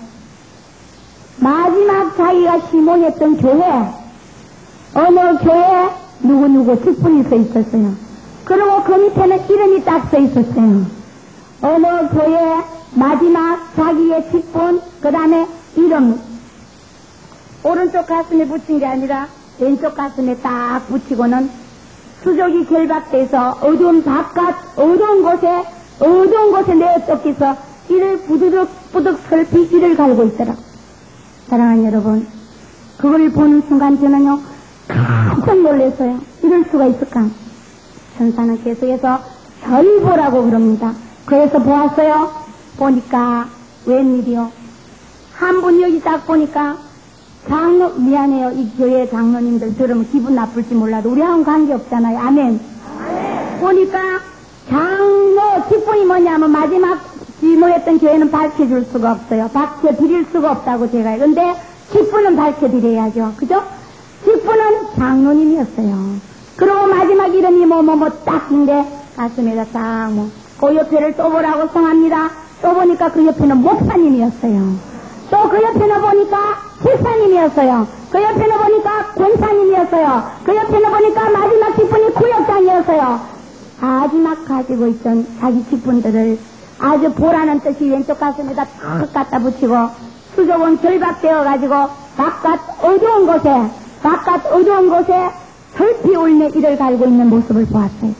마지막 자기가 시모했던 교회, 어느 교회 누구누구 직분이 써 있었어요. 그리고 그 밑에는 이름이 딱 써 있었어요. 어느 교회 마지막 자기의 직분, 그 다음에 이름. 오른쪽 가슴에 붙인 게 아니라 왼쪽 가슴에 딱 붙이고는 수족이 결박돼서 어두운 바깥, 어두운 곳에, 어두운 곳에 내어 쫓겨서 이를 부드럭, 부득 설피 이를 갈고 있더라. 사랑하는 여러분, 그걸 보는 순간 저는요, 깜짝 놀랐어요. 이럴 수가 있을까? 천사는 계속해서 절 보라고 그럽니다. 그래서 보았어요. 보니까 웬일이요? 한 분 여기 딱 보니까 장로, 미안해요. 이 교회 장로님들 들으면 기분 나쁠지 몰라도 우리하고는 관계없잖아요. 아멘. 아멘. 보니까 장로 직분이 뭐냐면 마지막 지모했던 교회는 밝혀줄 수가 없어요. 밝혀드릴 수가 없다고 제가. 근데 직분은 밝혀드려야죠. 그죠? 직분은 장로님이었어요. 그리고 마지막 이름이 뭐 뭐 뭐 딱인데 가슴에다 딱 뭐 그 옆에를 또 보라고 성합니다. 또 보니까 그 옆에는 목사님이었어요. 또 그 옆에는 보니까 집사님이었어요. 그 옆에는 보니까 권사님이었어요. 그 옆에는 보니까 마지막 직분이 구역장이었어요. 마지막 가지고 있던 자기 직분들을 아주 보라는 뜻이 왼쪽 가슴에다 탁 갖다 붙이고 수족은 결박되어 가지고 바깥 어두운 곳에 바깥 어두운 곳에 설피 울며 이를 갈고 있는 모습을 보았어요.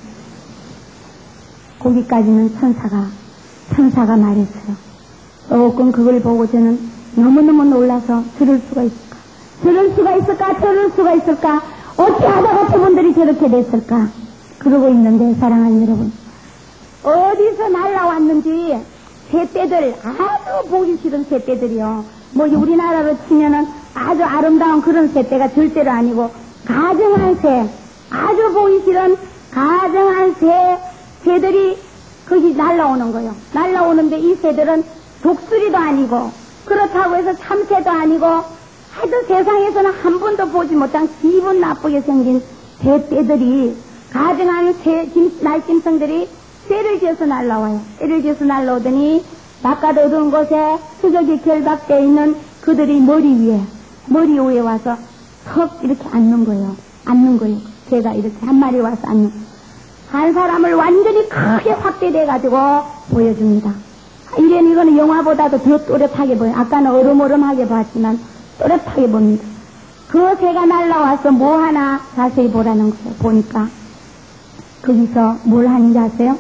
거기까지는 천사가 천사가 말했어요. 조금 그걸 보고 저는 너무너무 놀라서 저럴 수가 있을까? 저럴 수가 있을까? 저럴 수가 있을까? 어찌 하다가 저분들이 저렇게 됐을까? 그러고 있는데 사랑하는 여러분, 어디서 날라왔는지 새떼들, 아주 보기 싫은 새떼들이요. 뭐 우리나라로 치면은 아주 아름다운 그런 새떼가 절대로 아니고 가정한 새, 아주 보기 싫은 가정한 새, 새들이 거기 날라오는 거예요. 날라오는데 이 새들은 독수리도 아니고 그렇다고 해서 참새도 아니고 하여튼 세상에서는 한 번도 보지 못한 기분 나쁘게 생긴 새떼들이 가정한 새, 날짐승들이 쇠를 지어서 날라와요. 쇠를 지어서 날라오더니 바깥 어두운 곳에 수족이 결박되어 있는 그들이 머리 위에 머리 위에 와서 턱 이렇게 앉는 거예요. 앉는 거예요. 제가 이렇게 한 마리 와서 앉는 한 사람을 완전히 크게 확대돼가지고 보여줍니다. 이런 이거는 영화보다도 더 또렷하게 보여요. 아까는 어름어름하게 봤지만 또렷하게 봅니다. 그 새가 날라와서 뭐 하나 자세히 보라는 거예요. 보니까 거기서 뭘 하는지 아세요?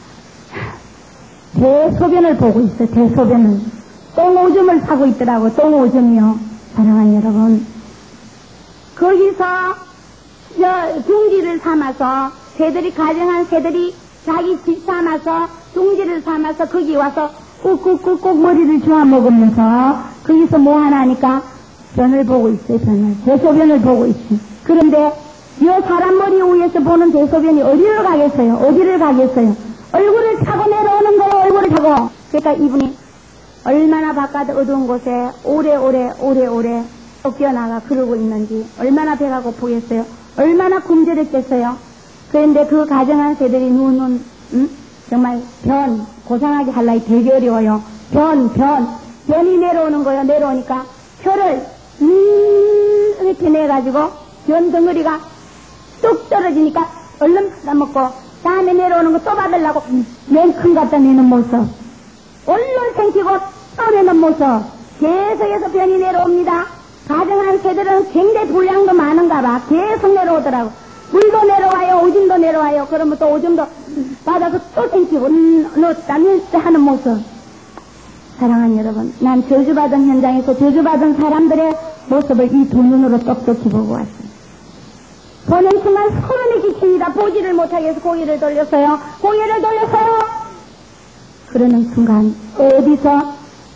대소변을 보고 있어요. 대소변을. 똥오줌을 사고 있더라고. 똥오줌이요. 사랑하는 여러분, 거기서 저 둥지를 삼아서 새들이 가정한 새들이 자기 집 삼아서 둥지를 삼아서 거기 와서 꾹꾹꾹꾹 머리를 주워 먹으면서 거기서 뭐 하나 하니까 변을 보고 있어요. 변을. 대소변을 보고 있어요. 그런데 이 사람 머리 위에서 보는 대소변이 어디를 가겠어요? 어디를 가겠어요? 얼굴을 타고 내려오는 거예요. 얼굴을 타고. 그러니까 이분이 얼마나 바깥 어두운 곳에 오래오래 오래오래 쫓겨나가 그러고 있는지 얼마나 배가 고프겠어요. 얼마나 굶주렸겠어요. 그런데 그 가정한 새들이 눈은 음? 정말 변 고상하게 할라이 되게 어려워요. 변 변 변이 내려오는 거예요. 내려오니까 혀를 음 이렇게 내가지고 변 덩어리가 뚝 떨어지니까 얼른 받아먹고 다음에 내려오는 거 또 받으려고 맨큰 갖다 내는 모습, 얼른 생기고 또 내는 모습, 계속해서 변이 내려옵니다. 가정한 새들은 굉장히 분량도 많은가 봐. 계속 내려오더라고. 물도 내려와요. 오줌도 내려와요. 그러면 또 오줌도 받아서 또 생기고 넣었다 넣었다 하는 모습. 사랑하는 여러분, 난 저주받은 현장에서 저주받은 사람들의 모습을 이 두 눈으로 똑똑히 보고 왔어요. 보는 순간 소름이 끼칩니다. 보지를 못하게 해서 고개를 돌렸어요. 고개를 돌렸어요. 그러는 순간 어디서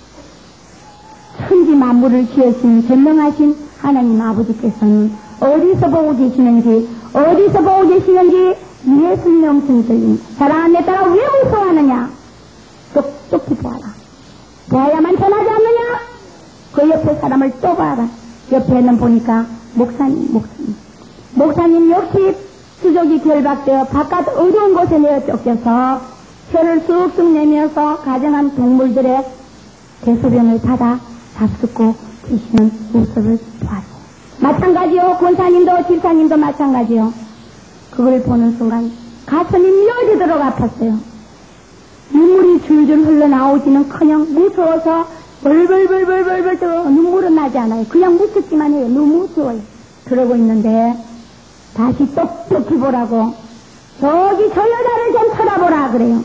천지 만물을 지으신 전능하신 하나님 아버지께서는 어디서 보고 계시는지 어디서 보고 계시는지 예수님 명칭이 들립니다. 사랑하는 내 딸아 왜 무서워하느냐? 똑똑히 보아라. 보아야만 전하지 않느냐? 그 옆에 사람을 또 봐라. 옆에는 보니까 목사님 목사님 목사님 역시 수족이 결박되어 바깥 어두운 곳에 내어 쫓겨서 혀를 쑥쑥 내면서 가정한 동물들의 대소변을 받아 잡숫고 계시는 모습을 보았어요. 마찬가지요. 권사님도 집사님도 마찬가지요. 그걸 보는 순간 가슴이 미어지도록 아팠어요. 눈물이 줄줄 흘러나오지는커녕 무서워서 벌벌벌벌벌벌 눈물은 나지 않아요. 그냥 무섭기만 해요. 너무 무서워요. 그러고 있는데 다시 똑똑히 보라고 저기 저 여자를 좀 쳐다보라 그래요.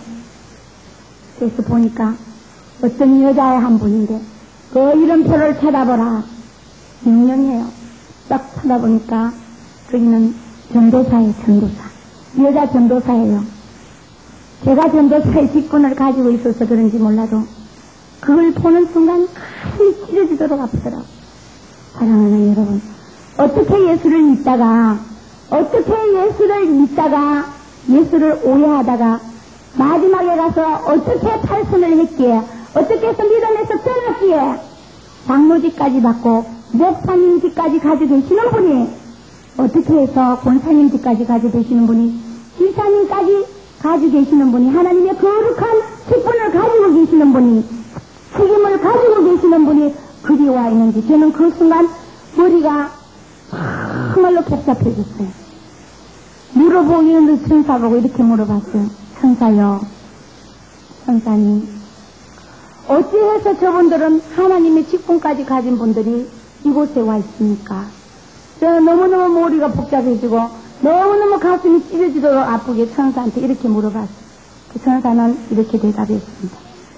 그래서 보니까 어떤 여자의 한 분인데 그 이름표를 쳐다보라. 유명해요. 딱 쳐다보니까 거기는 전도사예요. 전도사. 여자 전도사예요. 제가 전도사의 직분을 가지고 있어서 그런지 몰라도 그걸 보는 순간 가슴이 찢어지도록 아프더라고요. 사랑하는 여러분, 어떻게 예수를 믿다가 어떻게 예수를 믿다가 예수를 오해하다가 마지막에 가서 어떻게 탈선을 했기에 어떻게 해서 믿음에서 떠났기에 장로직까지 받고 목사님 집까지 가지고 계시는 분이 어떻게 해서 권사님 집까지 가지고 계시는 분이 집사님까지 가지고 계시는 분이 하나님의 거룩한 직분을 가지고 계시는 분이 책임을 가지고 계시는 분이 그리 와 있는지 저는 그 순간 머리가 정말로 복잡해졌어요. 물어보기는 천사보고 이렇게 물어봤어요. 천사요, 천사님, 어찌해서 저분들은 하나님의 직분까지 가진 분들이 이곳에 와 있습니까? 저 너무너무 머리가 복잡해지고 너무너무 가슴이 찢어지도록 아프게 천사한테 이렇게 물어봤어요. 그 천사는 이렇게 대답했습니다.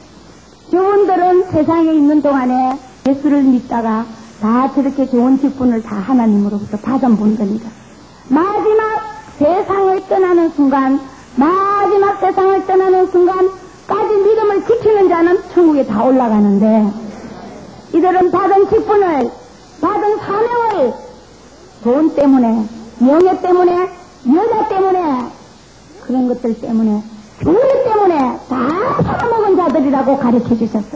저분들은 세상에 있는 동안에 예수를 믿다가 다 저렇게 좋은 직분을 다 하나님으로부터 받은 분들이다. 마지막 세상을 떠나는 순간, 마지막 세상을 떠나는 순간까지 믿음을 지키는 자는 천국에 다 올라가는데 이들은 받은 직분을, 받은 사명을 돈 때문에, 명예 때문에, 여자 때문에, 그런 것들 때문에, 교회 때문에 다 팔아먹은 자들이라고 가르쳐 주셨어요.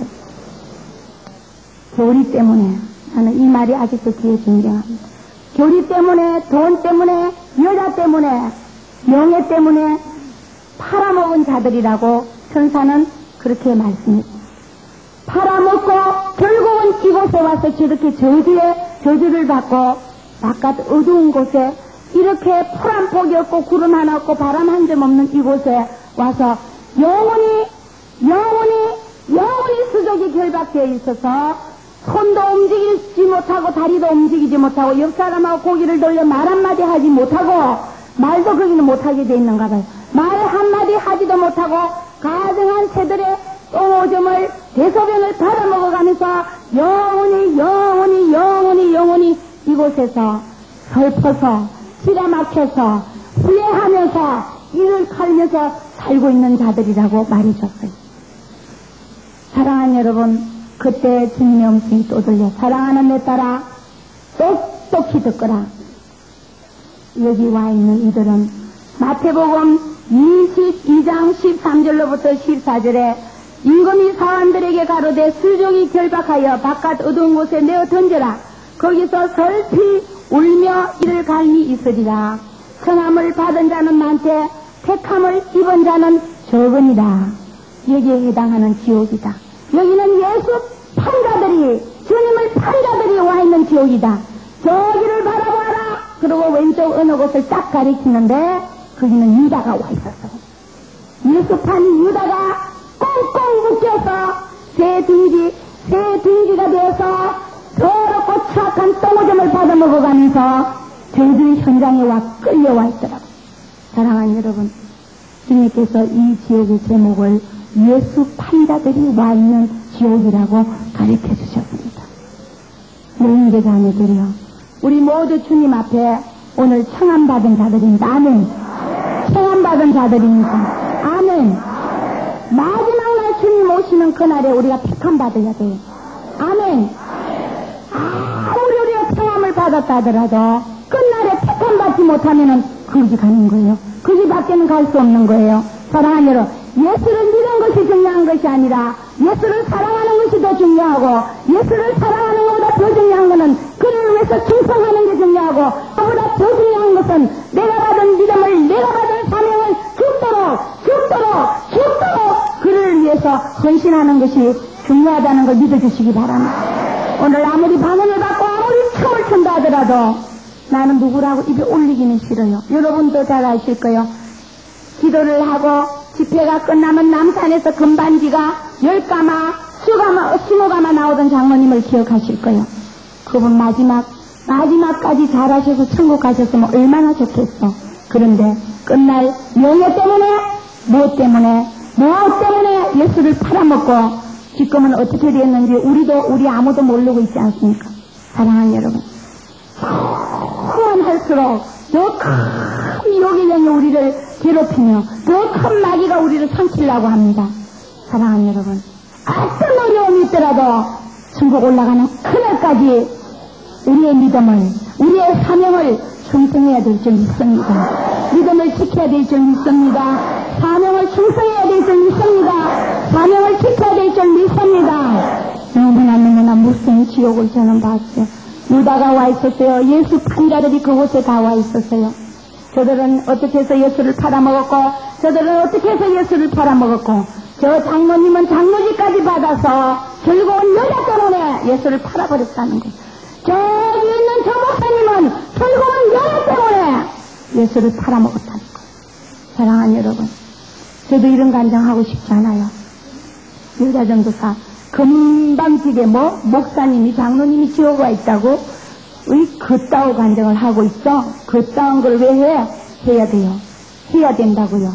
교리 때문에, 나는 이 말이 아직도 귀에 존경합니다. 교리 때문에, 돈 때문에, 여자 때문에, 명예 때문에 팔아먹은 자들이라고 천사는 그렇게 말씀했습니다. 팔아먹고 결국은 이곳에 와서 저렇게 저주에 저주를 받고 바깥 어두운 곳에 이렇게 풀 한 폭이 없고 구름 하나 없고 바람 한 점 없는 이곳에 와서 영원히 영원히 영원히 수족이 결박되어 있어서 손도 움직이지 못하고 다리도 움직이지 못하고 옆 사람하고 고개를 돌려 말 한마디 하지 못하고 말도 거기는 못하게 돼 있는가 봐요. 말 한마디 하지도 못하고 가정한 새들의 똥오줌을 대소변을 받아먹어가면서 영원히 영원히 영원히 영원히 이곳에서 슬퍼서 기가 막혀서 후회하면서 이를 갈면서 살고 있는 자들이라고 말해줬어요. 사랑하는 여러분, 그때 주님의 음성이 또 들려 사랑하는 내 딸아 똑똑히 듣거라. 여기 와 있는 이들은 마태복음 이십이 장 십삼 절로부터 십사 절에 임금이 사람들에게 가로되 수족이 결박하여 바깥 어두운 곳에 내어 던져라. 거기서 설피 울며 이를 갈미 있으리라. 청함을 받은 자는 많되 택함을 입은 자는 적으니라. 여기에 해당하는 지옥이다. 여기는 예수 판자들이, 주님을 판자들이 와 있는 지옥이다. 저기를 바라봐라. 그리고 왼쪽 어느 곳을 딱 가리키는데 거기는 유다가 와 있었어요. 예수판 유다가 꽁꽁 묶여서 새 둥지, 새 둥지가 되어서 더럽고 추악한 똥오줌을 받아먹어가면서 저희들이 현장에 와 끌려와 있더라고요. 사랑하는 여러분, 주님께서 이 지옥의 제목을 예수 판자들이 와 있는 지옥이라고 가르쳐 주셨습니다. 너희들 자녀들이여, 우리 모두 주님 앞에 오늘 청함받은 자들입니다. 아멘. 청함받은 자들입니다. 아멘. 마지막 날 주님 오시는 그날에 우리가 택함받아야 돼요. 아멘. 아무리 우리가 청함을 받았다 하더라도 끝날에 택함받지 못하면은 거기 가는 거예요. 거기 밖에는 갈 수 없는 거예요. 사랑하는 여러분, 예수를 믿는 것이 중요한 것이 아니라 예수를 사랑하는 것이 더 중요하고, 예수를 사랑하는 것보다 더 중요한 것은 그를 위해서 충성하는 게 중요하고, 그보다 더 중요한 것은 내가 받은 믿음을, 내가 받은 사명을 죽도록 죽도록 죽도록 그를 위해서 헌신하는 것이 중요하다는 걸 믿어주시기 바랍니다. 오늘 아무리 방언을 받고 아무리 춤을 춘다 하더라도 나는 누구라고 입에 올리기는 싫어요. 여러분도 잘 아실 거예요. 기도를 하고 집회가 끝나면 남산에서 금반지가 열 가마, 수가마, 스무 가마 나오던 장로님을 기억하실 거예요. 그분 마지막, 마지막까지 잘하셔서 천국 가셨으면 얼마나 좋겠어. 그런데 끝날 명예 때문에, 무엇 때문에, 무엇 때문에 예수를 팔아먹고 지금은 어떻게 되었는지 우리도, 우리 아무도 모르고 있지 않습니까? 사랑하는 여러분, 그만할수록 더 큰 유혹의 영이 우리를 괴롭히며 더 큰 마귀가 우리를 삼키려고 합니다. 사랑하는 여러분, 어떤 어려움이 있더라도 천국 올라가는 그날까지 우리의 믿음을, 우리의 사명을 충성해야 될 줄 믿습니다. 믿음을 지켜야 될 줄 믿습니다. 사명을 충성해야 될 줄 믿습니다. 사명을 지켜야 될 줄 믿습니다. 너무나 너무나 무서운 지옥을 저는 봤어요. 유다가 와 있었어요. 예수 판자들이 그곳에 다 와 있었어요. 저들은 어떻게 해서 예수를 팔아먹었고, 저들은 어떻게 해서 예수를 팔아먹었고, 저 장모님은 장모지까지 받아서 결국은 여자 때문에 예수를 팔아버렸다는 거예요. 저기 있는 저 목사님은 결국은 여자 때문에 예수를 팔아먹었다는 거예요. 사랑하는 여러분, 저도 이런 간증하고 싶지 않아요. 여자 전도사 금방지게 뭐 목사님이 장로님이 지옥에 와 있다고 의 그따위 간증을 하고 있어. 그따운 걸 왜 해? 해야 돼요. 해야 된다고요.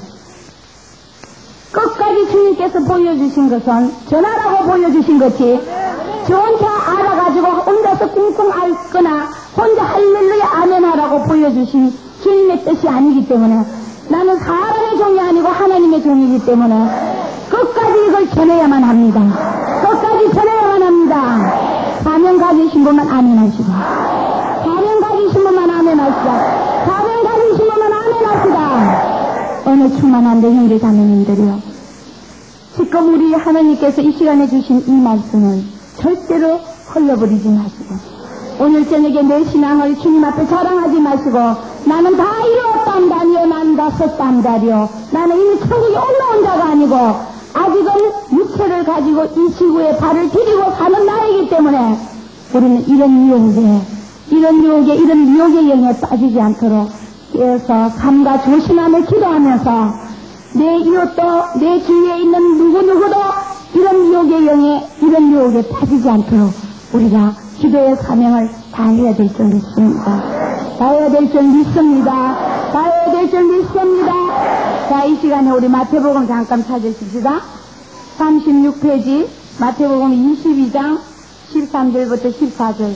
끝까지 주님께서 보여주신 것은 전하라고 보여주신 것이 저 혼자 알아가지고 혼자서 꿍꿍 앓거나 혼자 할렐루야 아멘 하라고 보여주신 주님의 뜻이 아니기 때문에, 나는 사람의 종이 아니고 하나님의 종이기 때문에 끝까지 이걸 전해야만 합니다. 끝까지 전해야만 합니다. 사명 가지신 분만 아멘 하시고, 사명 가지신 분만 아멘 하시고, 사명 가지신 분만 아멘 하시다. 어느 충만한 내 형제 자매님들이요, 지금 우리 하나님께서 이 시간에 주신 이 말씀을 절대로 흘려버리지 마시고, 오늘 저녁에 내 신앙을 주님 앞에 자랑하지 마시고, 나는 다 이루었단다니요, 나는 다 섰단다리요, 나는 이미 천국에 올라온 자가 아니고 아직은 육체를 가지고 이 지구에 발을 디디고 사는 나이기 때문에 우리는 이런 유혹에, 이런 유혹에, 이런 유혹의 영에 빠지지 않도록 깨어서 삼가 조심하며 기도하면서 내 이웃도, 내 주위에 있는 누구누구도 이런 유혹의 영에, 이런 유혹에 빠지지 않도록 우리가 기도의 사명을 다해야 될 줄 믿습니다. 다해야 될 줄 믿습니다. 다해야 될 줄 믿습니다. 자, 이 시간에 우리 마태복음 잠깐 찾으십시다. 삼십육 페이지 마태복음 이십이 장 십삼 절부터 십사 절.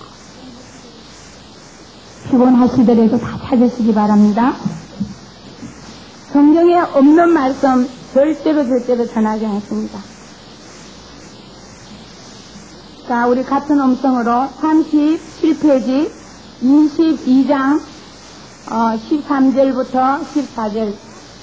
피곤하시더라도 다 찾으시기 바랍니다. 성경에 없는 말씀 절대로 절대로 전하지 않습니다. 자, 우리 같은 음성으로 삼십칠 페이지 이십이 장 어, 십삼 절부터 십사 절.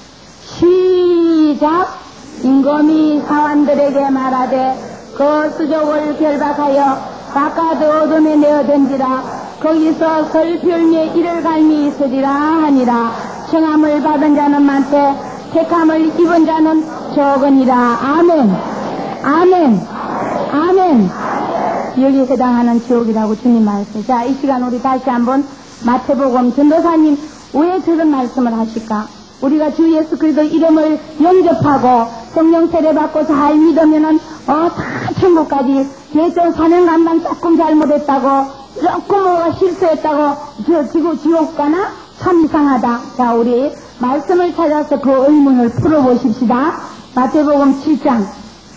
시작. 임금이 사환들에게 말하되 그 수족을 결박하여 바깥 어둠에 내어던지라. 거기서 설별미에 이를 갈미 있으리라 하니라. 청함을 받은 자는 많되 택함을 입은 자는 적으니라. 아멘. 아멘. 아멘. 여기에 해당하는 지옥이라고 주님 말씀. 자, 이 시간 우리 다시 한번 마태복음 전도사님 왜 저런 말씀을 하실까? 우리가 주 예수 그리스도 이름을 영접하고 성령 세례받고 잘 믿으면은 어, 다 천국까지 계정 사는 감당 조금 잘못했다고 조금 뭐가 실수했다고 저 지구 지옥 가나? 참 이상하다. 자, 우리 말씀을 찾아서 그 의문을 풀어보십시다. 마태복음 칠 장.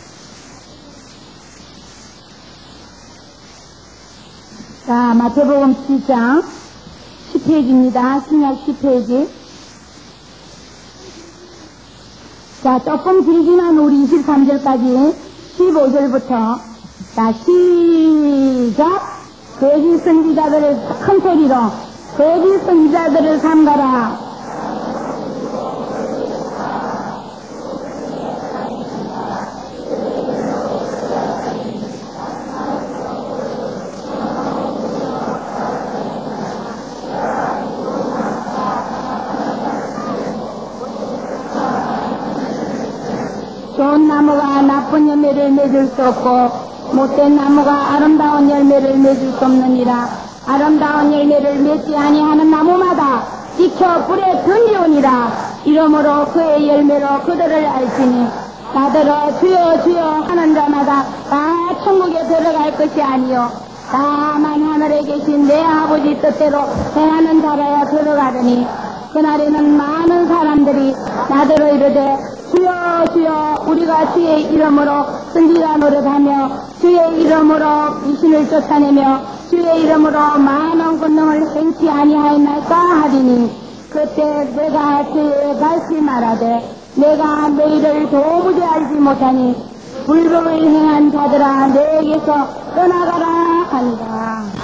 자, 마태복음 칠 장 십 페이지입니다. 신약 십 페이지. 자, 조금 길지만 우리 이십삼 절까지 십오 절부터 자, 시작. 거짓 선지자들을 큰 소리로 거짓 선지자들을 삼가라. 좋은 나무가 나쁜 열매를 맺을 수 없고 못된 나무가 아름다운 열매를 맺을 수 없느니라. 아름다운 열매를 맺지 아니하는 나무마다 지켜 불에 던지오니라. 이러므로 그의 열매로 그들을 알지니 나더러 주여 주여 하는 자마다 다 천국에 들어갈 것이 아니요 다만 하늘에 계신 내 아버지 뜻대로 행하는 자라야 들어가더니 그날에는 많은 사람들이 나더러 이르되 주여 주여 우리가 주의 이름으로 선지자 노릇하며 주의 이름으로 귀신을 쫓아내며 주의 이름으로 많은 권능을 행치 아니하였나이까 하리니 그때 내가 주의 다시 말하되 내가 너희를 도무지 알지 못하니 불법을 행한 자들아 내게서 떠나가라 하니라.